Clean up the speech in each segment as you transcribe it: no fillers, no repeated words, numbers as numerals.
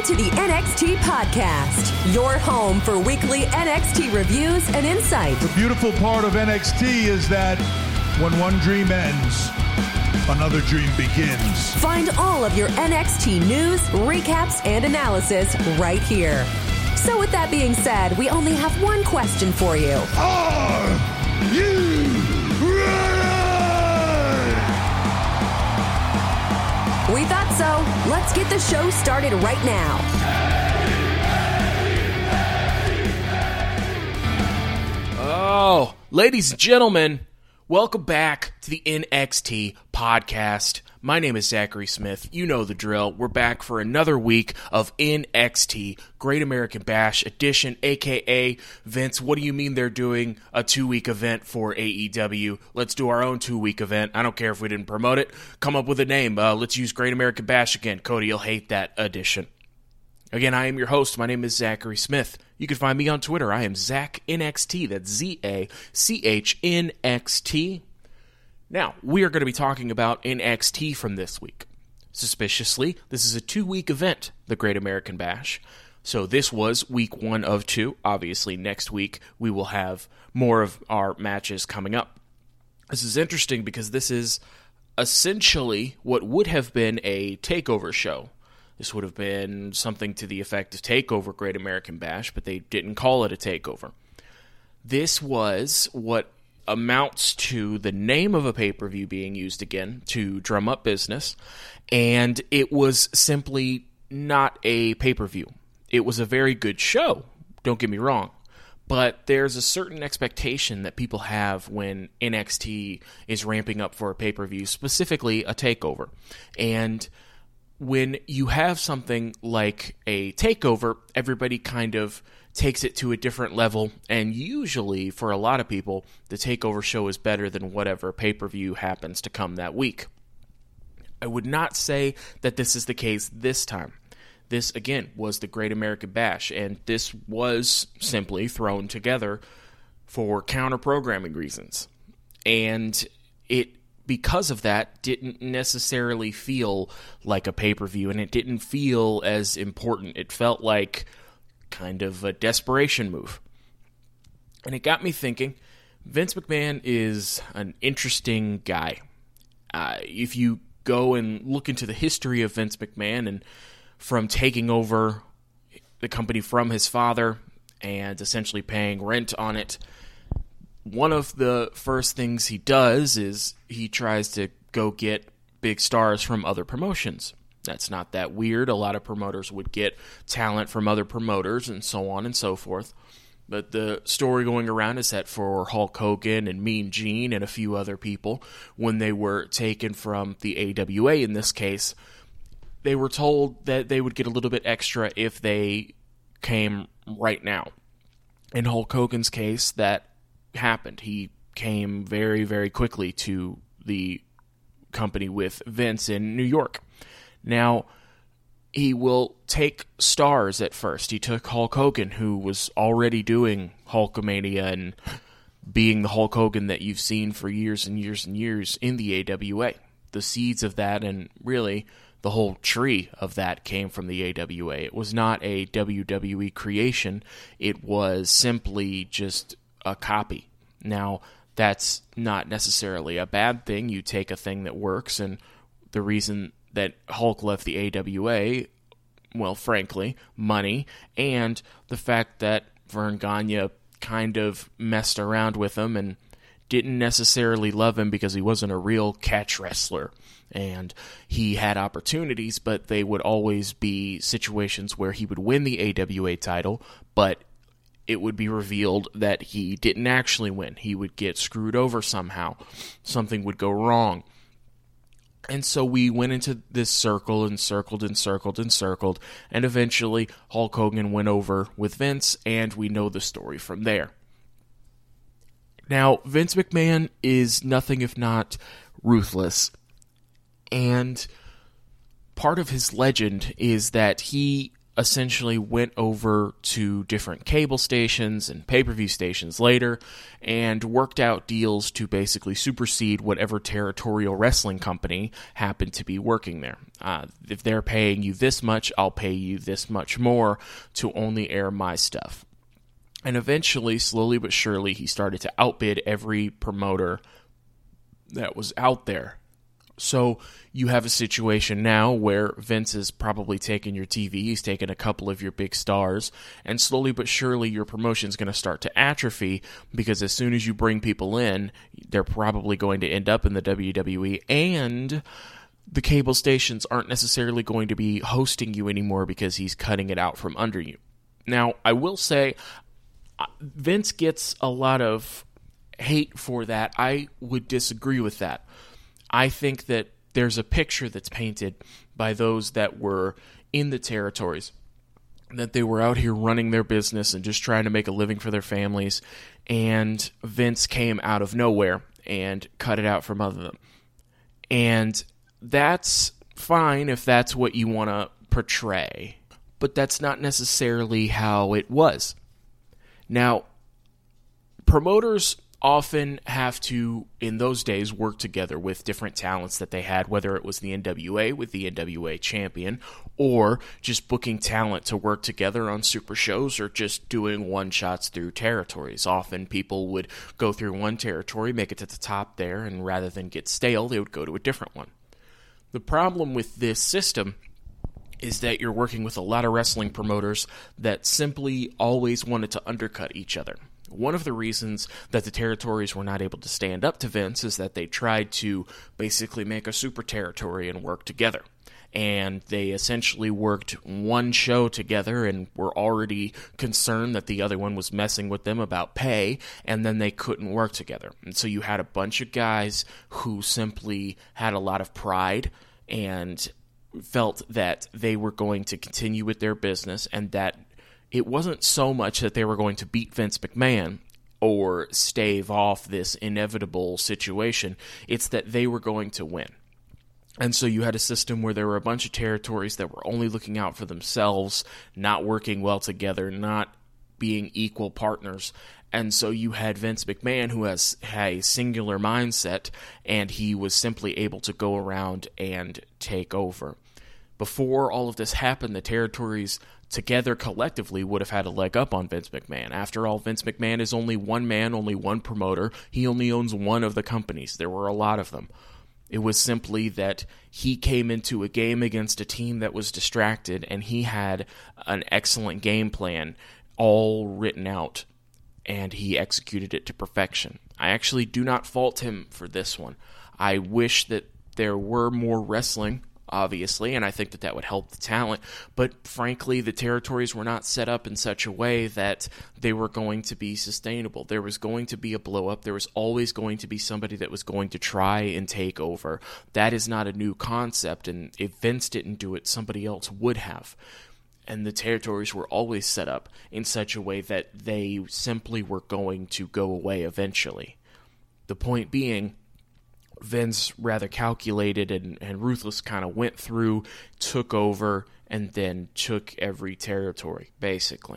Welcome to the NXT Podcast, your home for weekly NXT reviews and insight. The beautiful part of NXT is that when one dream ends, another dream begins. Find all of your NXT news, recaps, and analysis right here. So with that being said, we only have one question for you. Are you ready? We thought so. Let's get the show started right now. Oh, ladies and gentlemen, welcome back to the NXT Podcast. My name is Zachary Smith. You know the drill. We're back for another week of NXT Great American Bash edition, aka Vince, what do you mean they're doing a 2-week event for AEW? Let's do our own 2-week event. I don't care if we didn't promote it. Come up with a name. Let's use Great American Bash again. Cody, you'll hate that edition. Again, I am your host. My name is Zachary Smith. You can find me on Twitter. I am ZachNXT. That's ZACHNXT. Now, we are going to be talking about NXT from this week. Suspiciously, this is a 2-week event, the Great American Bash. So this was week 1 of 2. Obviously, next week we will have more of our matches coming up. This is interesting because this is essentially what would have been a takeover show. This would have been something to the effect of TakeOver Great American Bash, but they didn't call it a takeover. This was what amounts to the name of a pay-per-view being used again to drum up business, and it was simply not a pay-per-view. It was a very good show, don't get me wrong, but there's a certain expectation that people have when NXT is ramping up for a pay-per-view, specifically a takeover. And when you have something like a takeover, everybody kind of takes it to a different level, and usually, for a lot of people, the takeover show is better than whatever pay-per-view happens to come that week. I would not say that this is the case this time. This, again, was the Great American Bash, and this was simply thrown together for counter-programming reasons. And it, because of that, didn't necessarily feel like a pay-per-view, and it didn't feel as important. It felt like kind of a desperation move. And it got me thinking, Vince McMahon is an interesting guy. If you go and look into the history of Vince McMahon, and from taking over the company from his father and essentially paying rent on it, one of the first things he does is he tries to go get big stars from other promotions. That's not that weird. A lot of promoters would get talent from other promoters and so on and so forth. But the story going around is that for Hulk Hogan and Mean Gene and a few other people, when they were taken from the AWA in this case, they were told that they would get a little bit extra if they came right now. In Hulk Hogan's case, that happened. He came very, very quickly to the company with Vince in New York. Now, he will take stars at first. He took Hulk Hogan, who was already doing Hulkamania and being the Hulk Hogan that you've seen for years and years and years in the AWA. The seeds of that, and really the whole tree of that, came from the AWA. It was not a WWE creation. It was simply just a copy. Now, that's not necessarily a bad thing. You take a thing that works, and the reason that Hulk left the AWA, well, frankly, money, and the fact that Verne Gagne kind of messed around with him and didn't necessarily love him because he wasn't a real catch wrestler. And he had opportunities, but they would always be situations where he would win the AWA title, but it would be revealed that he didn't actually win. He would get screwed over somehow. Something would go wrong. And so we went into this circle and circled and circled and circled, and eventually Hulk Hogan went over with Vince, and we know the story from there. Now, Vince McMahon is nothing if not ruthless, and part of his legend is that he essentially went over to different cable stations and pay-per-view stations later and worked out deals to basically supersede whatever territorial wrestling company happened to be working there. If they're paying you this much, I'll pay you this much more to only air my stuff. And eventually, slowly but surely, he started to outbid every promoter that was out there. So you have a situation now where Vince is probably taking your TV, he's taking a couple of your big stars, and slowly but surely your promotion's going to start to atrophy, because as soon as you bring people in, they're probably going to end up in the WWE, and the cable stations aren't necessarily going to be hosting you anymore because he's cutting it out from under you. Now, I will say, Vince gets a lot of hate for that. I would disagree with that. I think that there's a picture that's painted by those that were in the territories, that they were out here running their business and just trying to make a living for their families, and Vince came out of nowhere and cut it out from under them. And that's fine if that's what you want to portray, but that's not necessarily how it was. Now, promoters often have to, in those days, work together with different talents that they had, whether it was the NWA with the NWA champion, or just booking talent to work together on super shows, or just doing one-shots through territories. Often people would go through one territory, make it to the top there, and rather than get stale, they would go to a different one. The problem with this system is that you're working with a lot of wrestling promoters that simply always wanted to undercut each other. One of the reasons that the territories were not able to stand up to Vince is that they tried to basically make a super territory and work together. And they essentially worked one show together and were already concerned that the other one was messing with them about pay, and then they couldn't work together. And so you had a bunch of guys who simply had a lot of pride and felt that they were going to continue with their business, and that it wasn't so much that they were going to beat Vince McMahon or stave off this inevitable situation. It's that they were going to win. And so you had a system where there were a bunch of territories that were only looking out for themselves, not working well together, not being equal partners. And so you had Vince McMahon, who had a singular mindset, and he was simply able to go around and take over. Before all of this happened, the territories together collectively would have had a leg up on Vince McMahon. After all, Vince McMahon is only one man, only one promoter. He only owns one of the companies. There were a lot of them. It was simply that he came into a game against a team that was distracted, and he had an excellent game plan all written out, and he executed it to perfection. I actually do not fault him for this one. I wish that there were more wrestling, obviously, and I think that that would help the talent, but frankly, the territories were not set up in such a way that they were going to be sustainable. There was going to be a blow-up. There was always going to be somebody that was going to try and take over. That is not a new concept, and if Vince didn't do it, somebody else would have. And the territories were always set up in such a way that they simply were going to go away eventually. The point being, Vince, rather calculated and ruthless, kind of went through, took over, and then took every territory, basically.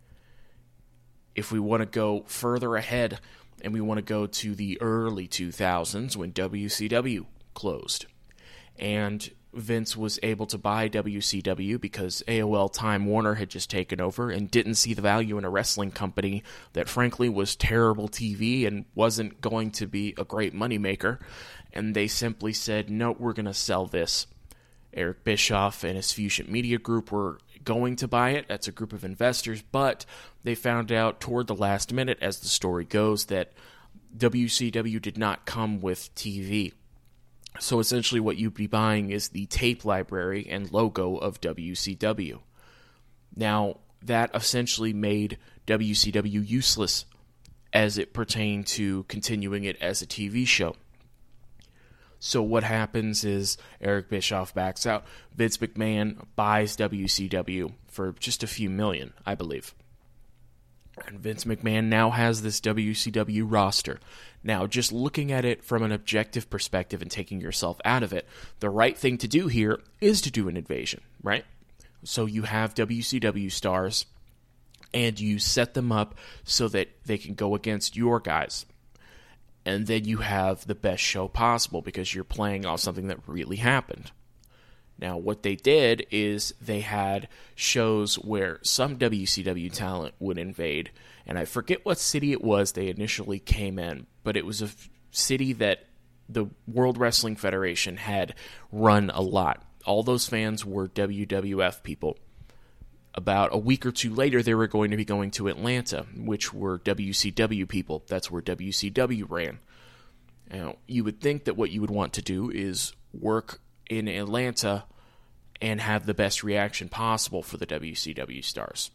If we want to go further ahead, and we want to go to the early 2000s when WCW closed, and Vince was able to buy WCW because AOL Time Warner had just taken over and didn't see the value in a wrestling company that frankly was terrible TV and wasn't going to be a great moneymaker. And they simply said, no, we're going to sell this. Eric Bischoff and his Fusion Media Group were going to buy it. That's a group of investors, but they found out toward the last minute, as the story goes, that WCW did not come with TV. So essentially what you'd be buying is the tape library and logo of WCW. Now, that essentially made WCW useless as it pertained to continuing it as a TV show. So what happens is Eric Bischoff backs out. Vince McMahon buys WCW for just a few million, I believe. And Vince McMahon now has this WCW roster. Now, just looking at it from an objective perspective and taking yourself out of it, the right thing to do here is to do an invasion, right? So you have WCW stars, and you set them up so that they can go against your guys. And then you have the best show possible because you're playing off something that really happened. Now, what they did is they had shows where some WCW talent would invade, and I forget what city it was they initially came in, but it was a city that the World Wrestling Federation had run a lot. All those fans were WWF people. About a week or two later, they were going to be going to Atlanta, which were WCW people. That's where WCW ran. Now, you would think that what you would want to do is work in Atlanta and have the best reaction possible for the WCW stars.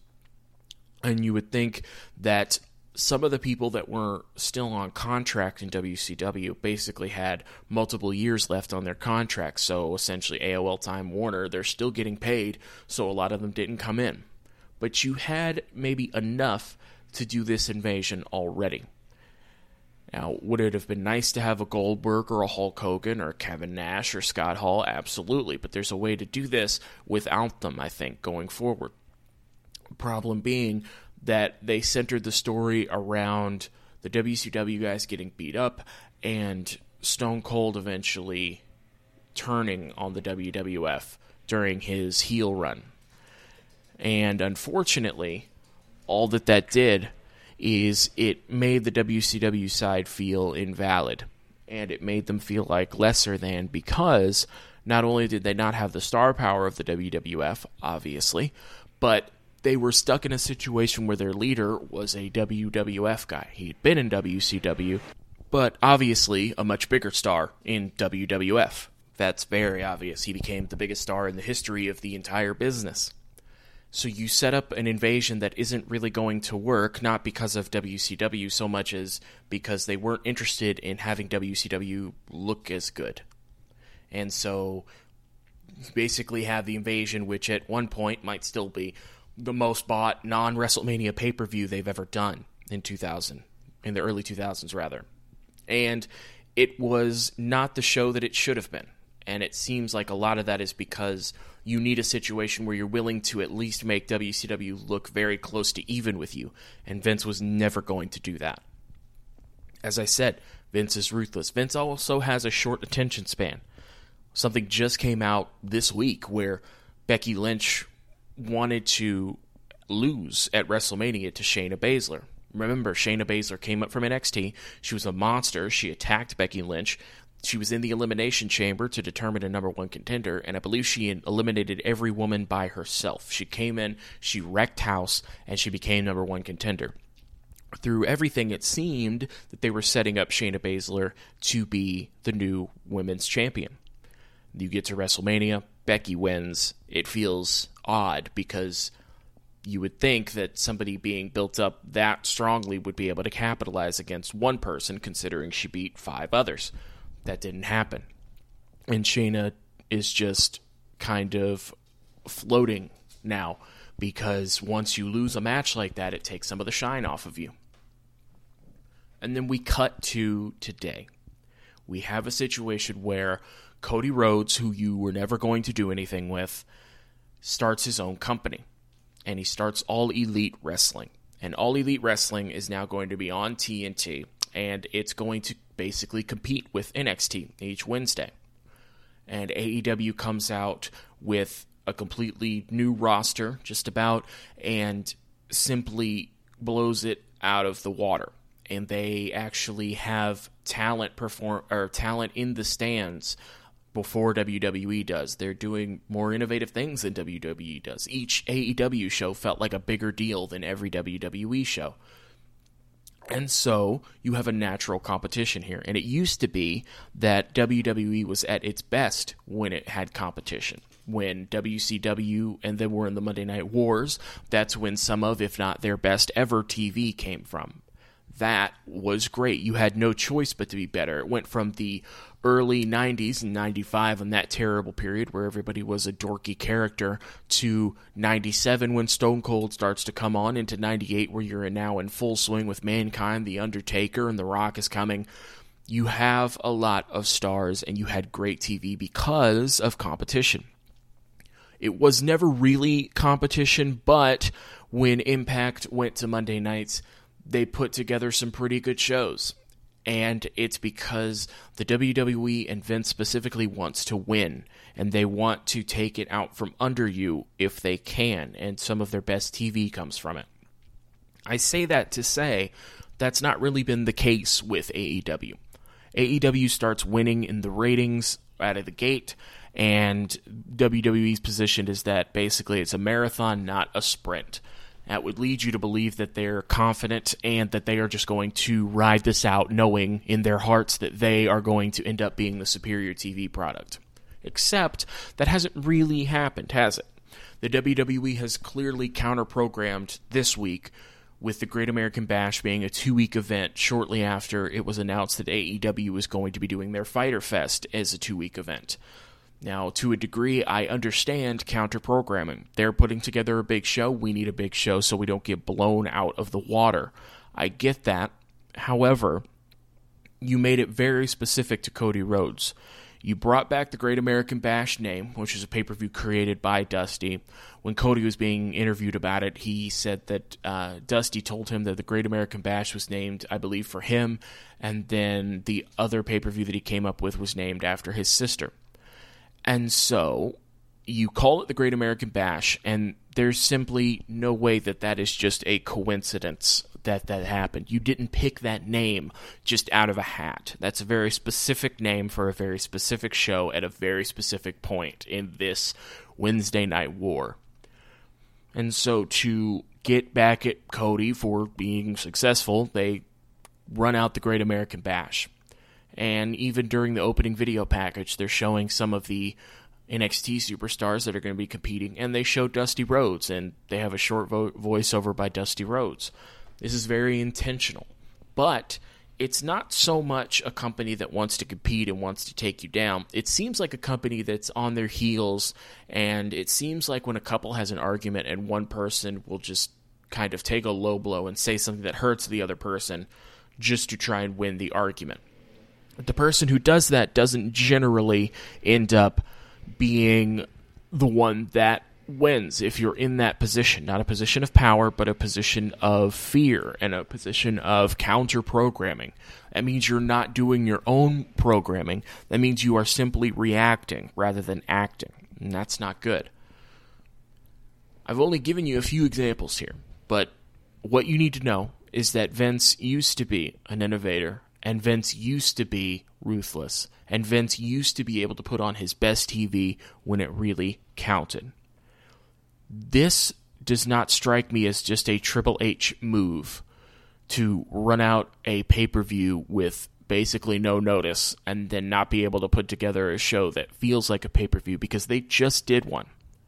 And you would think that some of the people that were still on contract in WCW basically had multiple years left on their contract. So essentially AOL Time Warner, they're still getting paid, so a lot of them didn't come in. But you had maybe enough to do this invasion already. Now, would it have been nice to have a Goldberg or a Hulk Hogan or a Kevin Nash or Scott Hall? Absolutely, but there's a way to do this without them, I think, going forward. Problem being that they centered the story around the WCW guys getting beat up and Stone Cold eventually turning on the WWF during his heel run. And unfortunately, all that did is it made the WCW side feel invalid. And it made them feel like lesser than, because not only did they not have the star power of the WWF, obviously, but they were stuck in a situation where their leader was a WWF guy. He had been in WCW, but obviously a much bigger star in WWF. That's very obvious. He became the biggest star in the history of the entire business. So you set up an invasion that isn't really going to work, not because of WCW so much as because they weren't interested in having WCW look as good. And so you basically have the invasion, which at one point might still be the most bought non-WrestleMania pay-per-view they've ever done in the early 2000s rather. And it was not the show that it should have been. And it seems like a lot of that is because you need a situation where you're willing to at least make WCW look very close to even with you. And Vince was never going to do that. As I said, Vince is ruthless. Vince also has a short attention span. Something just came out this week where Becky Lynch wanted to lose at WrestleMania to Shayna Baszler. Remember, Shayna Baszler came up from NXT. She was a monster. She attacked Becky Lynch. She was in the Elimination Chamber to determine a number one contender, and I believe she eliminated every woman by herself. She came in, she wrecked house, and she became number one contender. Through everything, it seemed that they were setting up Shayna Baszler to be the new women's champion. You get to WrestleMania, Becky wins. It feels odd because you would think that somebody being built up that strongly would be able to capitalize against one person, considering she beat 5 others. That didn't happen. And Shayna is just kind of floating now, because once you lose a match like that, it takes some of the shine off of you. And then we cut to today. We have a situation where Cody Rhodes, who you were never going to do anything with, starts his own company. And he starts All Elite Wrestling. And All Elite Wrestling is now going to be on TNT. And it's going to basically compete with NXT each Wednesday. And AEW comes out with a completely new roster, just about, and simply blows it out of the water. And they actually have talent in the stands before WWE does. They're doing more innovative things than WWE does. Each AEW show felt like a bigger deal than every WWE show. And so you have a natural competition here. And it used to be that WWE was at its best when it had competition. When WCW and then we're in the Monday Night Wars, that's when some of, if not their best ever TV came from. That was great. You had no choice but to be better. It went from the early 90s and 95 in that terrible period where everybody was a dorky character to 97 when Stone Cold starts to come on, into 98 where you're now in full swing with Mankind, The Undertaker, and The Rock is coming. You have a lot of stars and you had great TV because of competition. It was never really competition, but when Impact went to Monday nights, they put together some pretty good shows. And it's because the WWE and Vince specifically wants to win, and they want to take it out from under you if they can, and some of their best TV comes from it. I say that to say that's not really been the case with AEW. AEW starts winning in the ratings out of the gate, and WWE's position is that basically it's a marathon, not a sprint. That would lead you to believe that they're confident and that they are just going to ride this out, knowing in their hearts that they are going to end up being the superior TV product. Except that hasn't really happened, has it? The WWE has clearly counter-programmed this week, with the Great American Bash being a 2-week event shortly after it was announced that AEW was going to be doing their Fyter Fest as a 2-week event. Now, to a degree, I understand counter-programming. They're putting together a big show. We need a big show so we don't get blown out of the water. I get that. However, you made it very specific to Cody Rhodes. You brought back the Great American Bash name, which is a pay-per-view created by Dusty. When Cody was being interviewed about it, he said that Dusty told him that the Great American Bash was named, I believe, for him, and then the other pay-per-view that he came up with was named after his sister. And so, you call it the Great American Bash, and there's simply no way that that is just a coincidence that happened. You didn't pick that name just out of a hat. That's a very specific name for a very specific show at a very specific point in this Wednesday Night War. And so, to get back at Cody for being successful, they run out the Great American Bash. And even during the opening video package, they're showing some of the NXT superstars that are going to be competing, and they show Dusty Rhodes, and they have a short voiceover by Dusty Rhodes. This is very intentional. But it's not so much a company that wants to compete and wants to take you down. It seems like a company that's on their heels, and it seems like when a couple has an argument and one person will just kind of take a low blow and say something that hurts the other person just to try and win the argument. The person who does that doesn't generally end up being the one that wins if you're in that position. Not a position of power, but a position of fear and a position of counter-programming. That means you're not doing your own programming. That means you are simply reacting rather than acting, and that's not good. I've only given you a few examples here, but what you need to know is that Vince used to be an innovator, and Vince used to be ruthless, and Vince used to be able to put on his best TV when it really counted. This does not strike me as just a Triple H move to run out a pay-per-view with basically no notice and then not be able to put together a show that feels like a pay-per-view, because they just did one.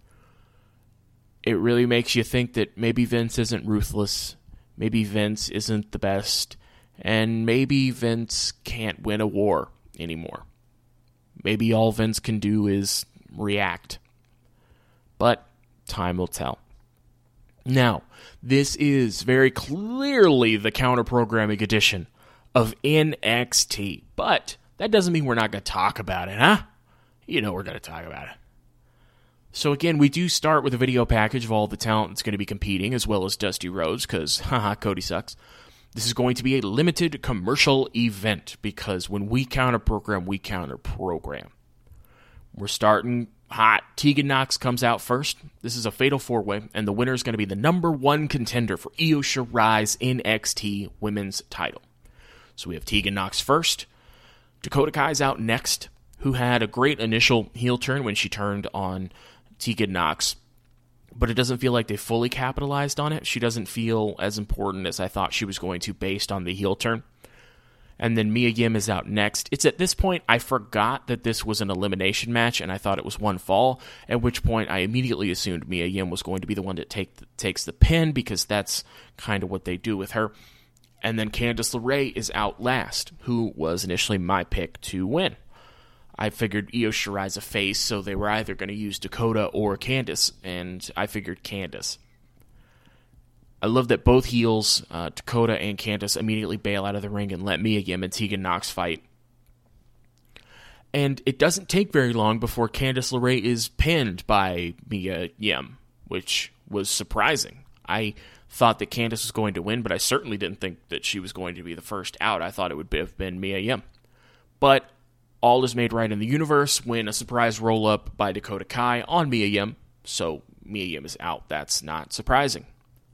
It really makes you think that maybe Vince isn't ruthless, maybe Vince isn't the best, and maybe Vince can't win a war anymore. Maybe all Vince can do is react. But time will tell. Now, this is very clearly the counter-programming edition of NXT. But that doesn't mean we're not going to talk about it, huh? You know we're going to talk about it. So again, we do start with a video package of all the talent that's going to be competing, as well as Dusty Rhodes, because, haha, Cody sucks. This is going to be a limited commercial event, because when we counter-program, we counter-program. We're starting hot. Tegan Nox comes out first. This is a fatal four-way, and the winner is going to be the number one contender for Io Shirai's NXT Women's title. So we have Tegan Nox first. Dakota Kai's out next, who had a great initial heel turn when she turned on Tegan Nox, but it doesn't feel like they fully capitalized on it. She doesn't feel as important as I thought she was going to based on the heel turn. And then Mia Yim is out next. It's at this point I forgot that this was an elimination match, and I thought it was one fall, at which point I immediately assumed Mia Yim was going to be the one that takes the pin, because that's kind of what they do with her. And then Candice LeRae is out last, who was initially my pick to win. I figured Io Shirai's a face, so they were either going to use Dakota or Candice, and I figured Candice. I love that both heels, Dakota and Candice, immediately bail out of the ring and let Mia Yim and Tegan Nox fight. And it doesn't take very long before Candice LeRae is pinned by Mia Yim, which was surprising. I thought that Candice was going to win, but I certainly didn't think that she was going to be the first out. I thought it would have been Mia Yim. But all is made right in the universe when a surprise roll-up by Dakota Kai on Mia Yim. So Mia Yim is out. That's not surprising.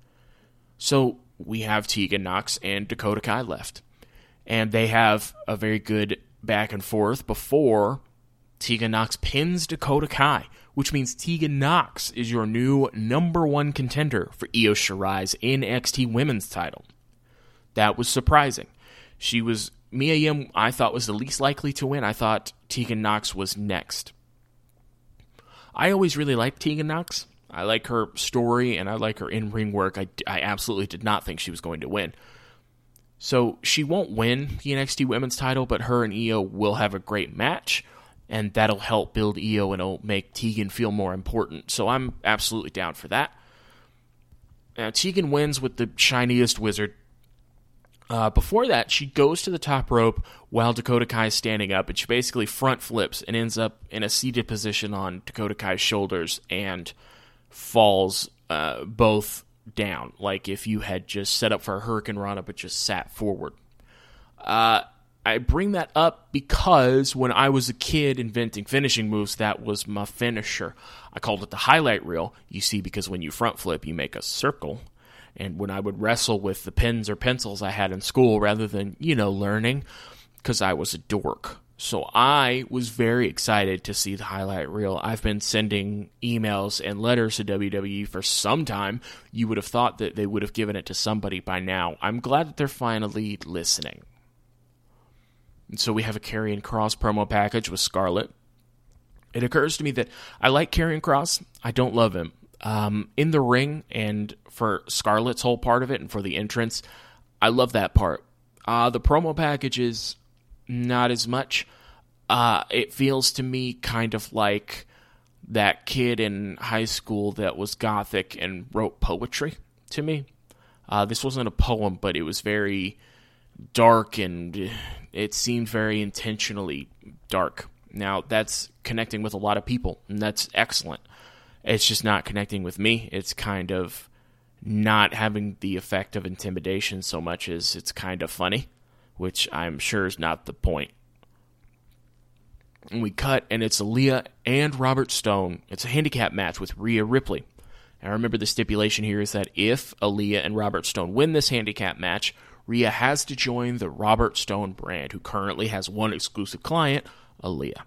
So we have Tegan Nox and Dakota Kai left. And they have a very good back and forth before Tegan Nox pins Dakota Kai, which means Tegan Nox is your new number one contender for Io Shirai's NXT Women's title. That was surprising. Mia Yim, I thought, was the least likely to win. I thought Tegan Nox was next. I always really liked Tegan Nox. I like her story, and I like her in-ring work. I absolutely did not think she was going to win. So she won't win the NXT Women's title, but her and Io will have a great match, and that'll help build Io, and it'll make Tegan feel more important. So I'm absolutely down for that. Tegan wins with the shiniest wizard. Before that, she goes to the top rope while Dakota Kai is standing up, and she basically front flips and ends up in a seated position on Dakota Kai's shoulders and falls both down, like if you had just set up for a Hurricane Rana but just sat forward. I bring that up because when I was a kid inventing finishing moves, that was my finisher. I called it the highlight reel, you see, because when you front flip, you make a circle. And when I would wrestle with the pens or pencils I had in school rather than, learning, because I was a dork. So I was very excited to see the highlight reel. I've been sending emails and letters to WWE for some time. You would have thought that they would have given it to somebody by now. I'm glad that they're finally listening. And so we have a Karrion Kross promo package with Scarlett. It occurs to me that I like Karrion Kross. I don't love him. In the ring and for Scarlett's whole part of it and for the entrance, I love that part. The promo package is not as much. It feels to me kind of like that kid in high school that was gothic and wrote poetry to me. This wasn't a poem, but it was very dark and it seemed very intentionally dark. Now, that's connecting with a lot of people, and that's excellent. It's just not connecting with me. It's kind of not having the effect of intimidation so much as it's kind of funny, which I'm sure is not the point. And we cut, and it's Aaliyah and Robert Stone. It's a handicap match with Rhea Ripley. Now remember, the stipulation here is that if Aaliyah and Robert Stone win this handicap match, Rhea has to join the Robert Stone brand, who currently has one exclusive client, Aaliyah.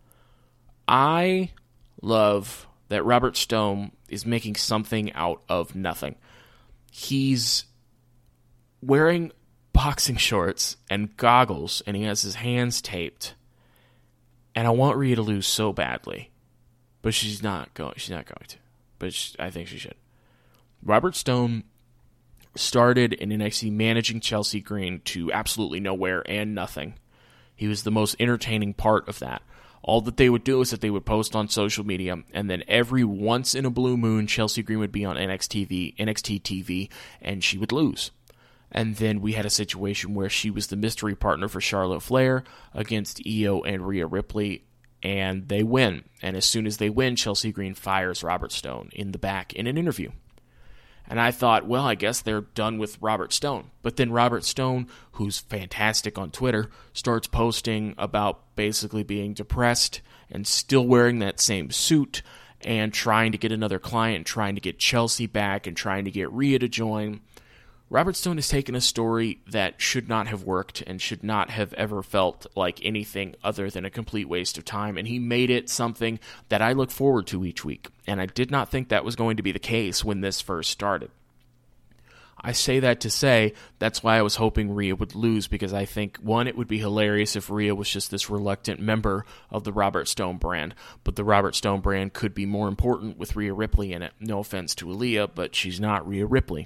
I love that Robert Stone is making something out of nothing. He's wearing boxing shorts and goggles, and he has his hands taped. And I want Rhea to lose so badly, but she's not going to. But I think she should. Robert Stone started in NXT managing Chelsea Green to absolutely nowhere and nothing. He was the most entertaining part of that. All that they would do is that they would post on social media, and then every once in a blue moon, Chelsea Green would be on NXT TV, and she would lose. And then we had a situation where she was the mystery partner for Charlotte Flair against Io and Rhea Ripley, and they win. And as soon as they win, Chelsea Green fires Robert Stone in the back in an interview. And I thought, well, I guess they're done with Robert Stone. But then Robert Stone, who's fantastic on Twitter, starts posting about basically being depressed and still wearing that same suit and trying to get another client, trying to get Chelsea back and trying to get Rhea to join. Robert Stone has taken a story that should not have worked and should not have ever felt like anything other than a complete waste of time, and he made it something that I look forward to each week, and I did not think that was going to be the case when this first started. I say that to say that's why I was hoping Rhea would lose, because I think, one, it would be hilarious if Rhea was just this reluctant member of the Robert Stone brand, but the Robert Stone brand could be more important with Rhea Ripley in it. No offense to Aaliyah, but she's not Rhea Ripley.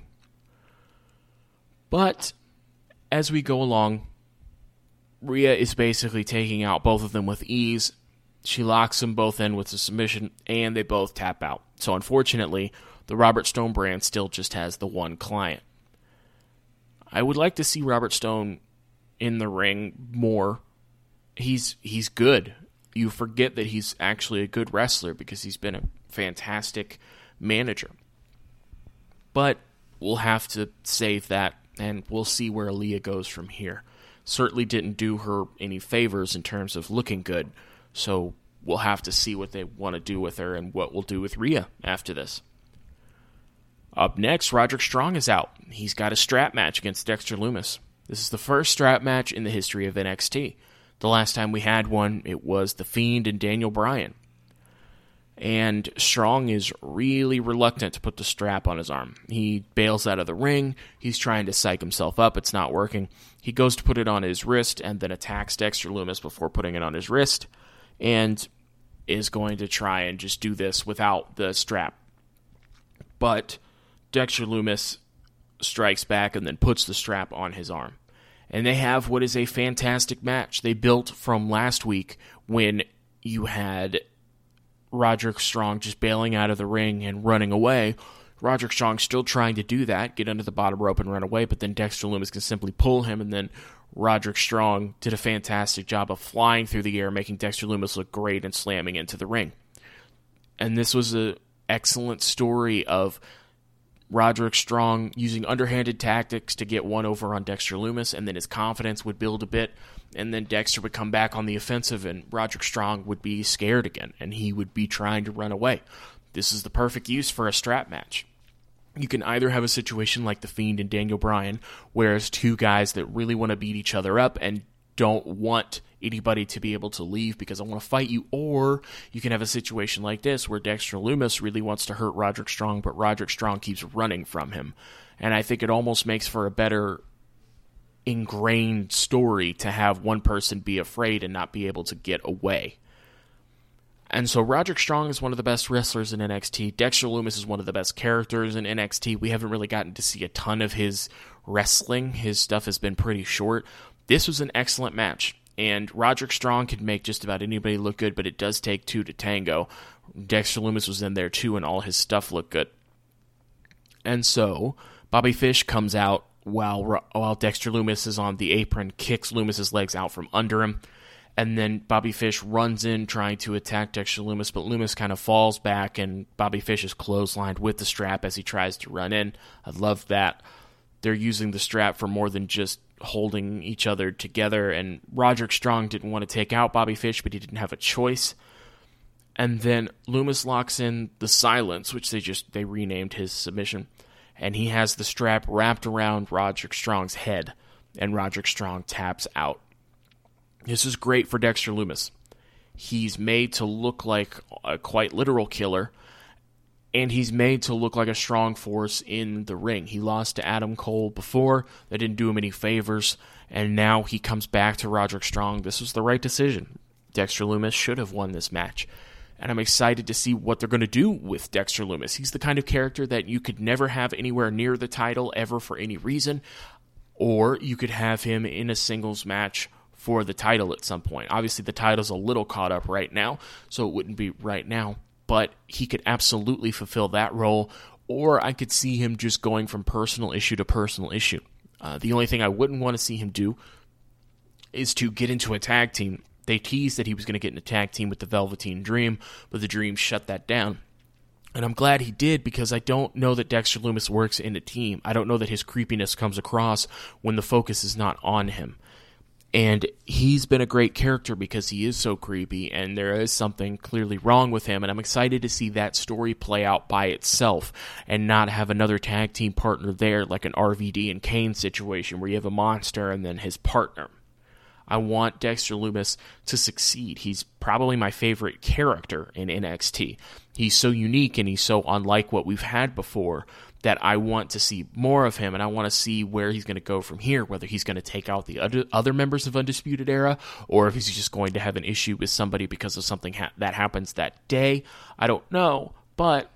But as we go along, Rhea is basically taking out both of them with ease. She locks them both in with a submission, and they both tap out. So unfortunately, the Robert Stone brand still just has the one client. I would like to see Robert Stone in the ring more. He's good. you forget that he's actually a good wrestler because he's been a fantastic manager. But we'll have to save that, and we'll see where Aaliyah goes from here. Certainly didn't do her any favors in terms of looking good, so we'll have to see what they want to do with her and what we'll do with Rhea after this. Up next, Roderick Strong is out. He's got a strap match against Dexter Lumis. This is the first strap match in the history of NXT. The last time we had one, it was The Fiend and Daniel Bryan. And Strong is really reluctant to put the strap on his arm. He bails out of the ring. He's trying to psych himself up. It's not working. He goes to put it on his wrist and then attacks Dexter Lumis before putting it on his wrist, and is going to try and just do this without the strap. But Dexter Lumis strikes back and then puts the strap on his arm. And they have what is a fantastic match. They built from last week when you had Roderick Strong just bailing out of the ring and running away. Roderick Strong still trying to do that, get under the bottom rope and run away, but then Dexter Lumis can simply pull him, and then Roderick Strong did a fantastic job of flying through the air, making Dexter Lumis look great and slamming into the ring. And this was an excellent story of Roderick Strong using underhanded tactics to get one over on Dexter Lumis, and then his confidence would build a bit, and then Dexter would come back on the offensive, and Roderick Strong would be scared again, and he would be trying to run away. This is the perfect use for a strap match. You can either have a situation like The Fiend and Daniel Bryan, where it's two guys that really want to beat each other up and don't want anybody to be able to leave because I want to fight you, or you can have a situation like this where Dexter Lumis really wants to hurt Roderick Strong, but Roderick Strong keeps running from him. And I think it almost makes for a better ingrained story to have one person be afraid and not be able to get away. And so Roderick Strong is one of the best wrestlers in NXT. Dexter Lumis is one of the best characters in NXT. We haven't really gotten to see a ton of his wrestling. His stuff has been pretty short. This was an excellent match, and Roderick Strong can make just about anybody look good, but it does take two to tango. Dexter Lumis was in there too, and all his stuff looked good. And so Bobby Fish comes out while Dexter Lumis is on the apron, kicks Lumis's legs out from under him, and then Bobby Fish runs in trying to attack Dexter Lumis, but Lumis kind of falls back, and Bobby Fish is clotheslined with the strap as he tries to run in. I love that. They're using the strap for more than just holding each other together, and Roderick Strong didn't want to take out Bobby Fish, but he didn't have a choice. And then Lumis locks in the silence, which they renamed his submission, and he has the strap wrapped around Roderick Strong's head, and Roderick Strong taps out. This is great for Dexter Lumis. He's made to look like a quite literal killer, and he's made to look like a strong force in the ring. He lost to Adam Cole before. That didn't do him any favors, and now he comes back to Roderick Strong. This was the right decision. Dexter Lumis should have won this match, and I'm excited to see what they're going to do with Dexter Lumis. He's the kind of character that you could never have anywhere near the title ever for any reason, or you could have him in a singles match for the title at some point. Obviously, the title's a little caught up right now, so it wouldn't be right now, but he could absolutely fulfill that role, or I could see him just going from personal issue to personal issue. The only thing I wouldn't want to see him do is to get into a tag team. They teased that he was going to get in a tag team with the Velveteen Dream, but the Dream shut that down. And I'm glad he did, because I don't know that Dexter Lumis works in a team. I don't know that his creepiness comes across when the focus is not on him. And he's been a great character because he is so creepy, and there is something clearly wrong with him, and I'm excited to see that story play out by itself and not have another tag team partner there like an RVD and Kane situation where you have a monster and then his partner. I want Dexter Lumis to succeed. He's probably my favorite character in NXT. He's so unique and he's so unlike what we've had before that I want to see more of him, and I want to see where he's going to go from here, whether he's going to take out the other members of Undisputed Era, or if he's just going to have an issue with somebody because of something that happens that day. I don't know, but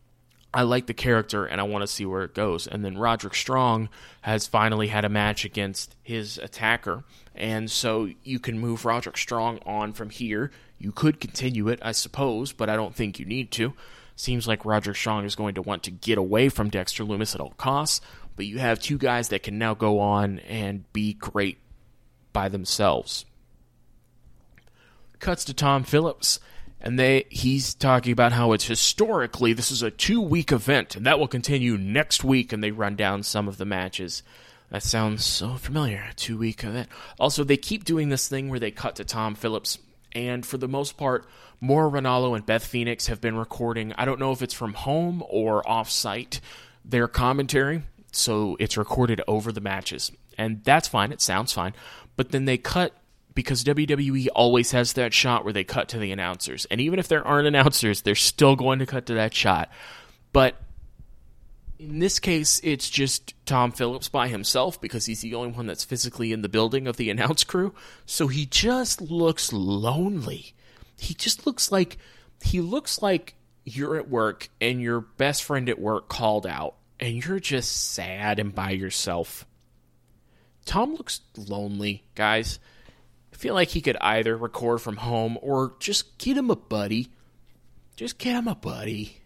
I like the character, and I want to see where it goes. And then Roderick Strong has finally had a match against his attacker, and so you can move Roderick Strong on from here. You could continue it, I suppose, but I don't think you need to. Seems like Roderick Strong is going to want to get away from Dexter Lumis at all costs, but you have two guys that can now go on and be great by themselves. cuts to Tom Phillips, and he's talking about how it's historically, this is a 2-week event, and that will continue next week, and they run down some of the matches. That sounds so familiar, a 2-week event. Also, they keep doing this thing where they cut to Tom Phillips, and for the most part, Mauro Ranallo and Beth Phoenix have been recording, I don't know if it's from home or off-site, their commentary, so it's recorded over the matches. And that's fine, it sounds fine. But then they cut, because WWE always has that shot where they cut to the announcers. And even if there aren't announcers, they're still going to cut to that shot. But in this case, it's just Tom Phillips by himself, because he's the only one that's physically in the building of the announce crew. So he just looks lonely. He just looks like you're at work and your best friend at work called out and you're just sad and by yourself. Tom looks lonely, guys. I feel like he could either record from home or just get him a buddy. Just get him a buddy.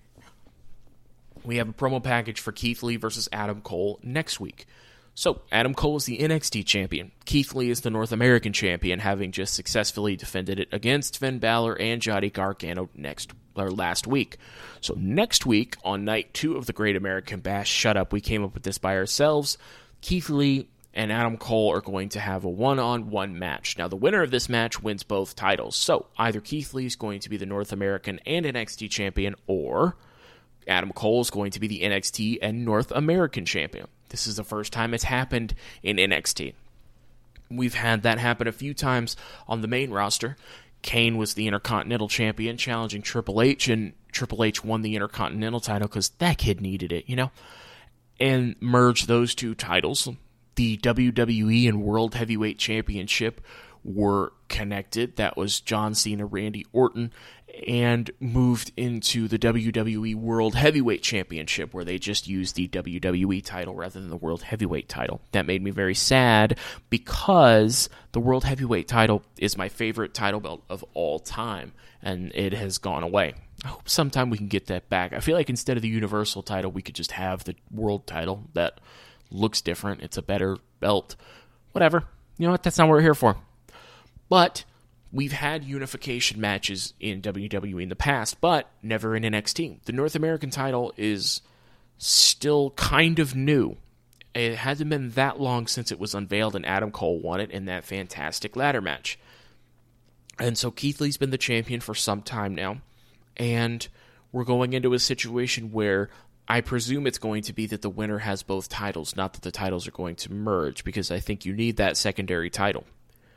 We have a promo package for Keith Lee versus Adam Cole next week. So, Adam Cole is the NXT champion. Keith Lee is the North American champion, having just successfully defended it against Finn Balor and Johnny Gargano last week. So, next week, on night 2 of the Great American Bash, shut up, we came up with this by ourselves, Keith Lee and Adam Cole are going to have a one-on-one match. Now, the winner of this match wins both titles. So, either Keith Lee is going to be the North American and NXT champion, or Adam Cole is going to be the NXT and North American champion. This is the first time it's happened in NXT. We've had that happen a few times on the main roster. Kane was the Intercontinental Champion challenging Triple H, and Triple H won the Intercontinental title because that kid needed it, you know? And merged those two titles. The WWE and World Heavyweight Championship were connected. That was John Cena, Randy Orton, and moved into the WWE World Heavyweight Championship, where they just used the WWE title rather than the World Heavyweight title. That made me very sad, because the World Heavyweight title is my favorite title belt of all time, and it has gone away. I hope sometime we can get that back. I feel like instead of the Universal title, we could just have the World title that looks different. It's a better belt. Whatever. You know what? That's not what we're here for. But we've had unification matches in WWE in the past, but never in NXT. The North American title is still kind of new. It hasn't been that long since it was unveiled, and Adam Cole won it in that fantastic ladder match. And so Keith Lee's been the champion for some time now, and we're going into a situation where I presume it's going to be that the winner has both titles, not that the titles are going to merge, because I think you need that secondary title.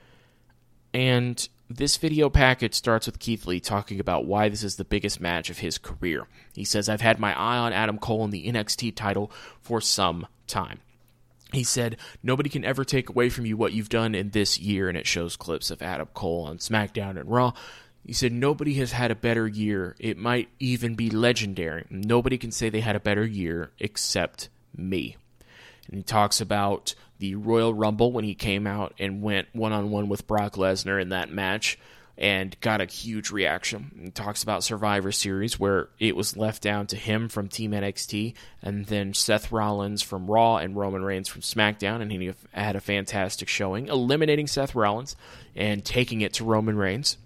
And this video package starts with Keith Lee talking about why this is the biggest match of his career. He says, "I've had my eye on Adam Cole in the NXT title for some time." He said, "Nobody can ever take away from you what you've done in this year," and it shows clips of Adam Cole on SmackDown and Raw. He said, "Nobody has had a better year. It might even be legendary. Nobody can say they had a better year except me." And he talks about the Royal Rumble when he came out and went one-on-one with Brock Lesnar in that match and got a huge reaction. He talks about Survivor Series, where it was left down to him from Team NXT, and then Seth Rollins from Raw and Roman Reigns from SmackDown, and he had a fantastic showing, eliminating Seth Rollins and taking it to Roman Reigns.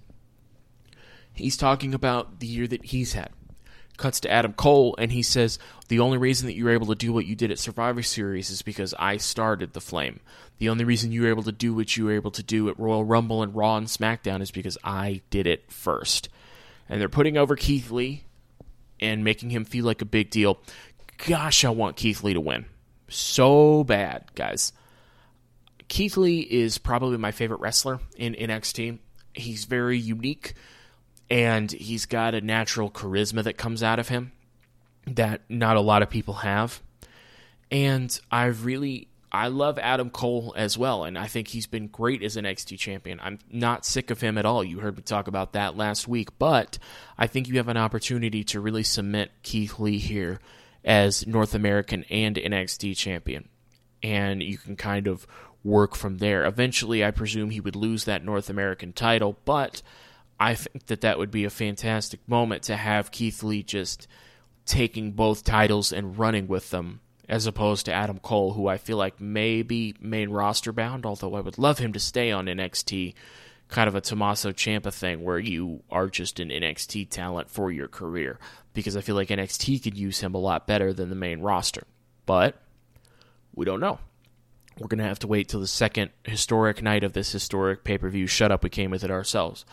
He's talking about the year that he's had. Cuts to Adam Cole, and he says, "The only reason that you were able to do what you did at Survivor Series is because I started the flame. The only reason you were able to do what you were able to do at Royal Rumble and Raw and SmackDown is because I did it first." And they're putting over Keith Lee and making him feel like a big deal. Gosh, I want Keith Lee to win. So bad, guys. Keith Lee is probably my favorite wrestler in NXT. He's very unique, and he's got a natural charisma that comes out of him that not a lot of people have. And I love Adam Cole as well, and I think he's been great as an NXT champion. I'm not sick of him at all. You heard me talk about that last week, but I think you have an opportunity to really cement Keith Lee here as North American and NXT champion, and you can kind of work from there. Eventually, I presume he would lose that North American title, but I think that would be a fantastic moment to have Keith Lee just taking both titles and running with them, as opposed to Adam Cole, who I feel like may be main roster bound, although I would love him to stay on NXT kind of a Tommaso Ciampa thing where you are just an NXT talent for your career, because I feel like NXT could use him a lot better than the main roster. But we don't know. We're going to have to wait till the second historic night of this historic pay-per-view. Shut up, we came with it ourselves.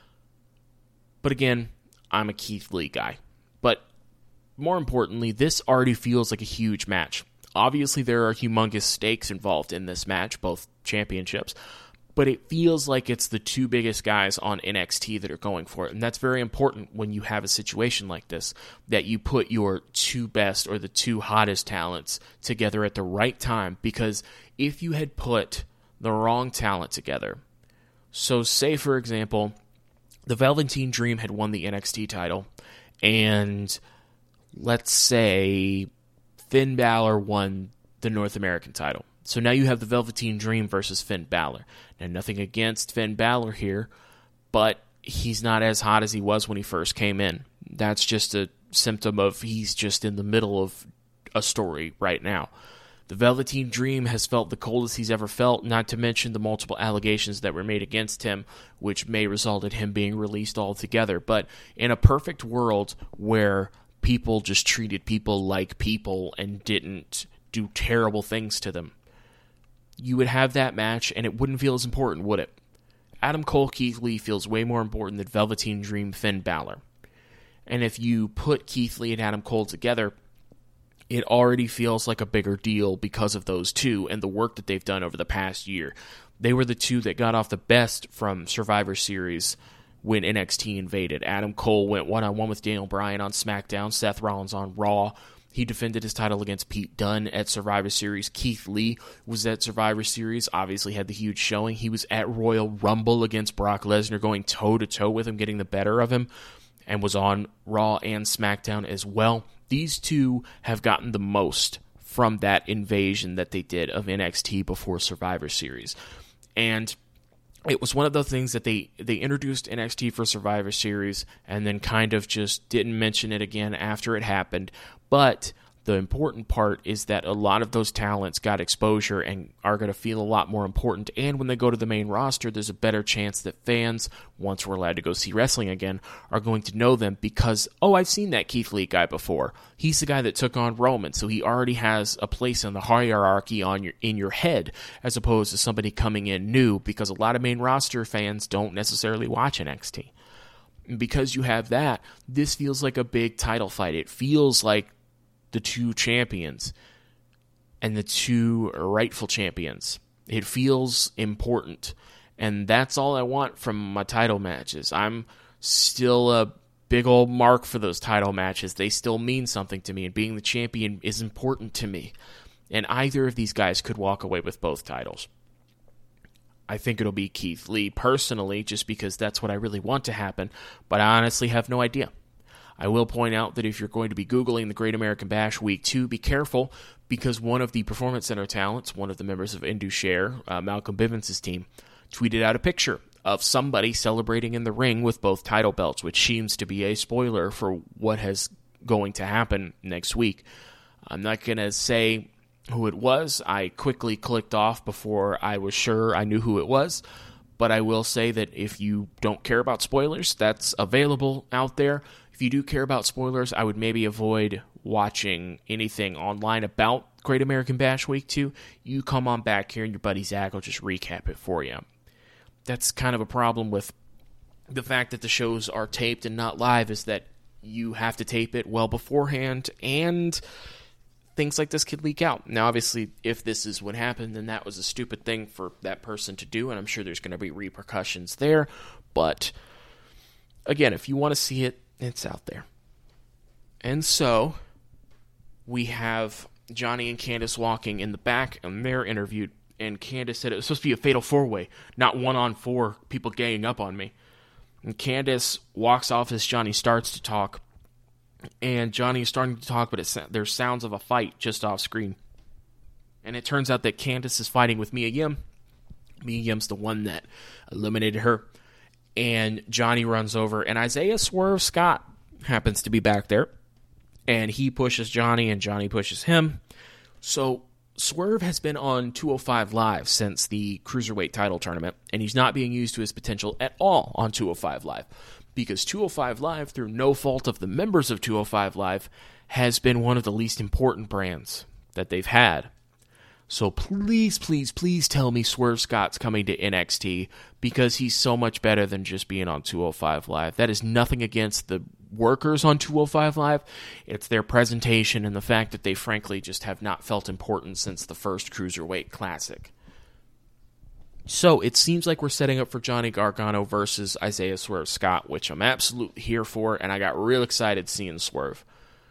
But again, I'm a Keith Lee guy. But more importantly, this already feels like a huge match. Obviously, there are humongous stakes involved in this match, both championships, but it feels like it's the two biggest guys on NXT that are going for it, and that's very important when you have a situation like this, that you put your two best or the two hottest talents together at the right time, because if you had put the wrong talent together, so say, for example, the Velveteen Dream had won the NXT title, and let's say Finn Balor won the North American title. So now you have the Velveteen Dream versus Finn Balor. Now, nothing against Finn Balor here, but he's not as hot as he was when he first came in. That's just a symptom of he's just in the middle of a story right now. The Velveteen Dream has felt the coldest he's ever felt, not to mention the multiple allegations that were made against him, which may result in him being released altogether. But in a perfect world where people just treated people like people and didn't do terrible things to them, you would have that match and it wouldn't feel as important, would it? Adam Cole, Keith Lee feels way more important than Velveteen Dream, Finn Balor. And if you put Keith Lee and Adam Cole together, it already feels like a bigger deal because of those two and the work that they've done over the past year. They were the two that got off the best from Survivor Series when NXT invaded. Adam Cole went one-on-one with Daniel Bryan on SmackDown, Seth Rollins on Raw. He defended his title against Pete Dunne at Survivor Series. Keith Lee was at Survivor Series, obviously had the huge showing. He was at Royal Rumble against Brock Lesnar, going toe-to-toe with him, getting the better of him, and was on Raw and SmackDown as well. These two have gotten the most from that invasion that they did of NXT before Survivor Series. And it was one of those things that they introduced NXT for Survivor Series and then kind of just didn't mention it again after it happened. But the important part is that a lot of those talents got exposure and are going to feel a lot more important. And when they go to the main roster, there's a better chance that fans, once we're allowed to go see wrestling again, are going to know them because, oh, I've seen that Keith Lee guy before. He's the guy that took on Roman, so he already has a place in the hierarchy in your head, as opposed to somebody coming in new, because a lot of main roster fans don't necessarily watch NXT. And because you have that, this feels like a big title fight. It feels like the two champions and the two rightful champions. It feels important, and that's all I want from my title matches. I'm still a big old mark for those title matches. They still mean something to me, and being the champion is important to me. And either of these guys could walk away with both titles. I think it'll be Keith Lee personally, just because that's what I really want to happen, but I honestly have no idea. I will point out that if you're going to be Googling the Great American Bash Week 2, be careful, because one of the Performance Center talents, one of the members of Indushare, Malcolm Bivens' team, tweeted out a picture of somebody celebrating in the ring with both title belts, which seems to be a spoiler for what has going to happen next week. I'm not going to say who it was. I quickly clicked off before I was sure I knew who it was, but I will say that if you don't care about spoilers, that's available out there. If you do care about spoilers, I would maybe avoid watching anything online about Great American Bash Week 2. You come on back here and your buddy Zach will just recap it for you. That's kind of a problem with the fact that the shows are taped and not live, is that you have to tape it well beforehand, and things like this could leak out. Now, obviously, if this is what happened, then that was a stupid thing for that person to do, and I'm sure there's going to be repercussions there. But, again, if you want to see it, it's out there. And so, we have Johnny and Candice walking in the back, and they're interviewed, and Candice said it was supposed to be a fatal four-way, not 1-on-4 people ganging up on me. And Candice walks off as Johnny starts to talk, and Johnny is starting to talk, but there's sounds of a fight just off screen. And it turns out that Candice is fighting with Mia Yim. Mia Yim's the one that eliminated her. And Johnny runs over, and Isaiah Swerve Scott happens to be back there. And he pushes Johnny, and Johnny pushes him. So Swerve has been on 205 Live since the Cruiserweight title tournament, and he's not being used to his potential at all on 205 Live, because 205 Live, through no fault of the members of 205 Live, has been one of the least important brands that they've had. So please, please, please tell me Swerve Scott's coming to NXT, because he's so much better than just being on 205 Live. That is nothing against the workers on 205 Live. It's their presentation and the fact that they frankly just have not felt important since the first Cruiserweight Classic. So it seems like we're setting up for Johnny Gargano versus Isaiah Swerve Scott, which I'm absolutely here for, and I got real excited seeing Swerve.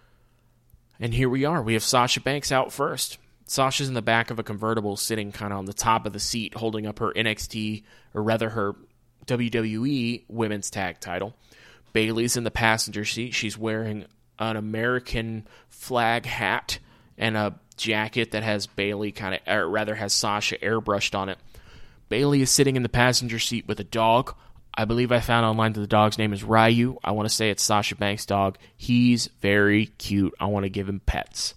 And here we are. We have Sasha Banks out first. Sasha's in the back of a convertible, sitting kind of on the top of the seat, holding up her NXT, or rather her WWE Women's Tag title. Bayley's in the passenger seat. She's wearing an American flag hat and a jacket that has Bayley has Sasha airbrushed on it. Bayley is sitting in the passenger seat with a dog. I believe I found online that the dog's name is Ryu. I want to say it's Sasha Banks' dog. He's very cute. I want to give him pets.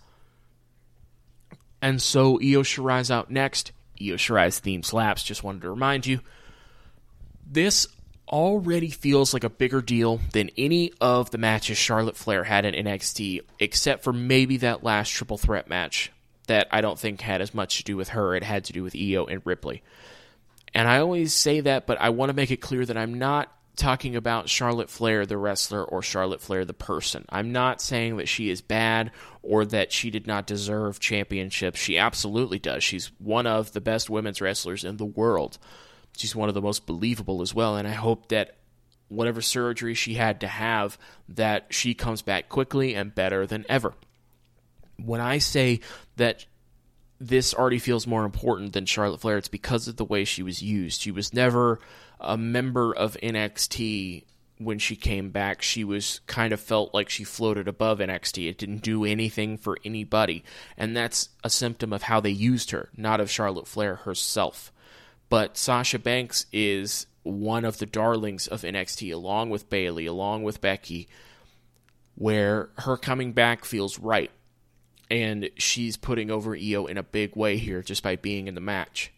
And so Io Shirai's out next. Io Shirai's theme slaps, just wanted to remind you. This already feels like a bigger deal than any of the matches Charlotte Flair had in NXT, except for maybe that last triple threat match that I don't think had as much to do with her. It had to do with Io and Ripley. And I always say that, but I want to make it clear that I'm not talking about Charlotte Flair the wrestler or Charlotte Flair the person. I'm not saying that she is bad or that she did not deserve championships. She absolutely does. She's one of the best women's wrestlers in the world. She's one of the most believable as well, and I hope that whatever surgery she had to have, that she comes back quickly and better than ever. When I say that this already feels more important than Charlotte Flair, it's because of the way she was used. She was never a member of NXT when she came back. She was kind of felt like she floated above NXT. It didn't do anything for anybody. And that's a symptom of how they used her, not of Charlotte Flair herself. But Sasha Banks is one of the darlings of NXT, along with Bayley, along with Becky, where her coming back feels right. And she's putting over Io in a big way here just by being in the match.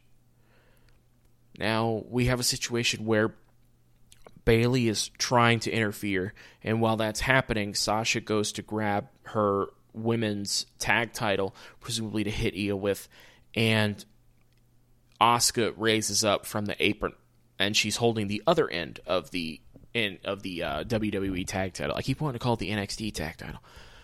Now, we have a situation where Bayley is trying to interfere, and while that's happening, Sasha goes to grab her women's tag title, presumably to hit Io with, and Asuka raises up from the apron, and she's holding the other end of the WWE tag title. I keep wanting to call it the NXT tag title.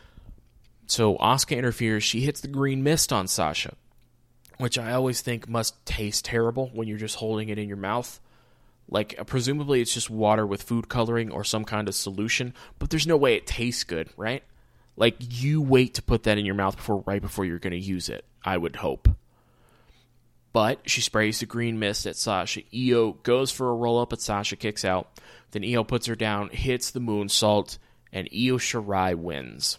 So Asuka interferes. She hits the green mist on Sasha, which I always think must taste terrible when you're just holding it in your mouth. Like, presumably it's just water with food coloring or some kind of solution, but there's no way it tastes good, right? Like, you wait to put that in your mouth right before you're going to use it, I would hope. But she sprays the green mist at Sasha. Io goes for a roll-up, but Sasha kicks out. Then Io puts her down, hits the moonsault, and Io Shirai wins.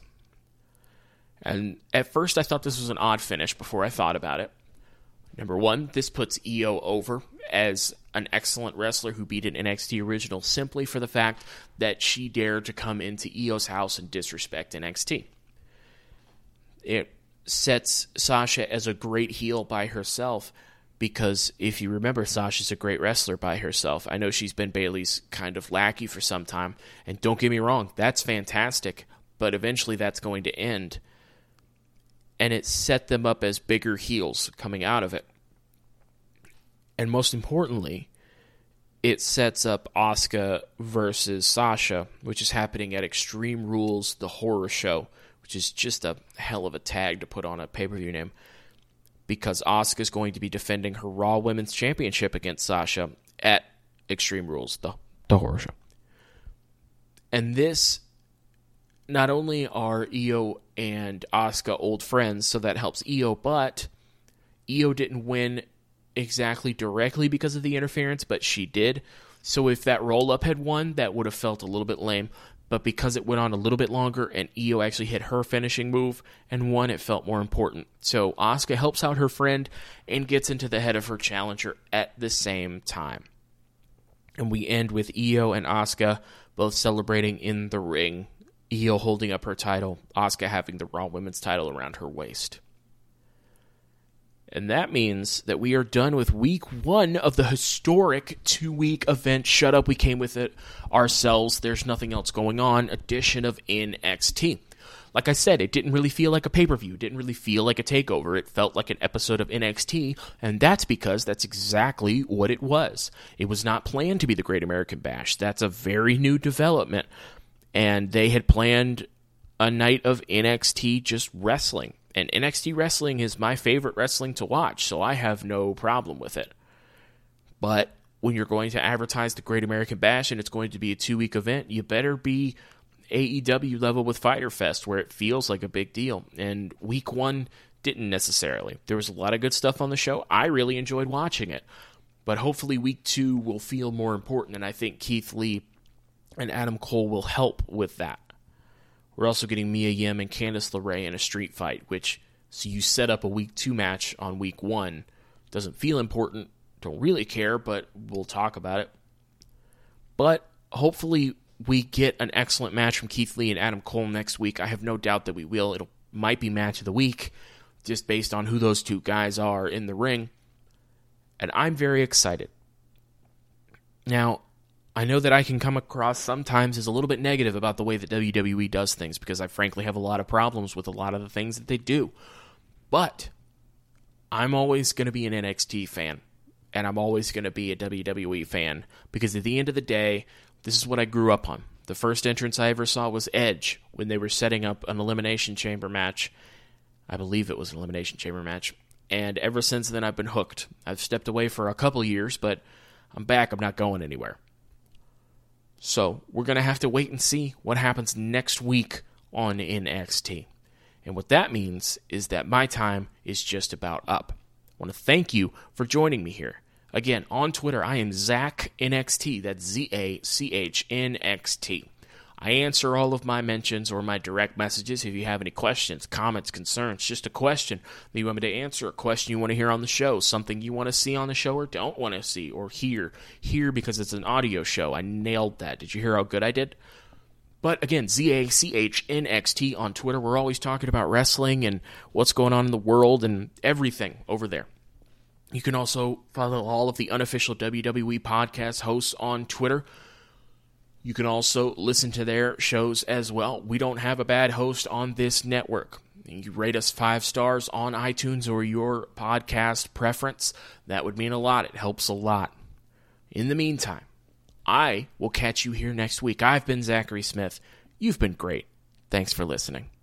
And at first I thought this was an odd finish before I thought about it. Number one, this puts Io over as an excellent wrestler who beat an NXT original simply for the fact that she dared to come into Io's house and disrespect NXT. It sets Sasha as a great heel by herself because, if you remember, Sasha's a great wrestler by herself. I know she's been Bayley's kind of lackey for some time, and don't get me wrong, that's fantastic, but eventually that's going to end. And it set them up as bigger heels coming out of it. And most importantly, it sets up Asuka versus Sasha, which is happening at Extreme Rules, the horror show, which is just a hell of a tag to put on a pay-per-view name, because Asuka is going to be defending her Raw Women's Championship against Sasha at Extreme Rules, the horror show. And this, not only are Io and Asuka old friends, so that helps Io, but Io didn't win exactly directly because of the interference, but she did. So if that roll-up had won, that would have felt a little bit lame. But because it went on a little bit longer and Io actually hit her finishing move and won, it felt more important. So Asuka helps out her friend and gets into the head of her challenger at the same time. And we end with Io and Asuka both celebrating in the ring. Io holding up her title, Asuka having the Raw Women's title around her waist. And that means that we are done with week 1 of the historic 2-week event Shut Up, We Came With It Ourselves, There's Nothing Else Going On edition of NXT. Like I said, it didn't really feel like a pay-per-view. It didn't really feel like a takeover. It felt like an episode of NXT, and that's because that's exactly what it was. It was not planned to be the Great American Bash. That's a very new development, and they had planned a night of NXT just wrestling. And NXT wrestling is my favorite wrestling to watch, so I have no problem with it. But when you're going to advertise the Great American Bash and it's going to be a 2-week event, you better be AEW level with Fyter Fest, where it feels like a big deal. And week 1 didn't necessarily. There was a lot of good stuff on the show. I really enjoyed watching it. But hopefully week 2 will feel more important, and I think Keith Lee and Adam Cole will help with that. We're also getting Mia Yim and Candice LeRae in a street fight, so you set up a week 2 match on week 1. Doesn't feel important, don't really care, but we'll talk about it. But hopefully we get an excellent match from Keith Lee and Adam Cole next week. I have no doubt that we will. It might be match of the week, just based on who those two guys are in the ring. And I'm very excited. Now, I know that I can come across sometimes as a little bit negative about the way that WWE does things, because I frankly have a lot of problems with a lot of the things that they do. But I'm always going to be an NXT fan, and I'm always going to be a WWE fan, because at the end of the day, this is what I grew up on. The first entrance I ever saw was Edge, when they were setting up an Elimination Chamber match. I believe it was an Elimination Chamber match. And ever since then, I've been hooked. I've stepped away for a couple years, but I'm back. I'm not going anywhere. So we're going to have to wait and see what happens next week on NXT. And what that means is that my time is just about up. I want to thank you for joining me here. Again, on Twitter, I am ZachNXT. That's ZACHNXT. I answer all of my mentions or my direct messages. If you have any questions, comments, concerns, just a question that you want me to answer, a question you want to hear on the show, something you want to see on the show or don't want to see or hear because it's an audio show. I nailed that. Did you hear how good I did? But again, ZACHNXT on Twitter. We're always talking about wrestling and what's going on in the world and everything over there. You can also follow all of the unofficial WWE podcast hosts on Twitter. You can also listen to their shows as well. We don't have a bad host on this network. You rate us 5 stars on iTunes or your podcast preference. That would mean a lot. It helps a lot. In the meantime, I will catch you here next week. I've been Zachary Smith. You've been great. Thanks for listening.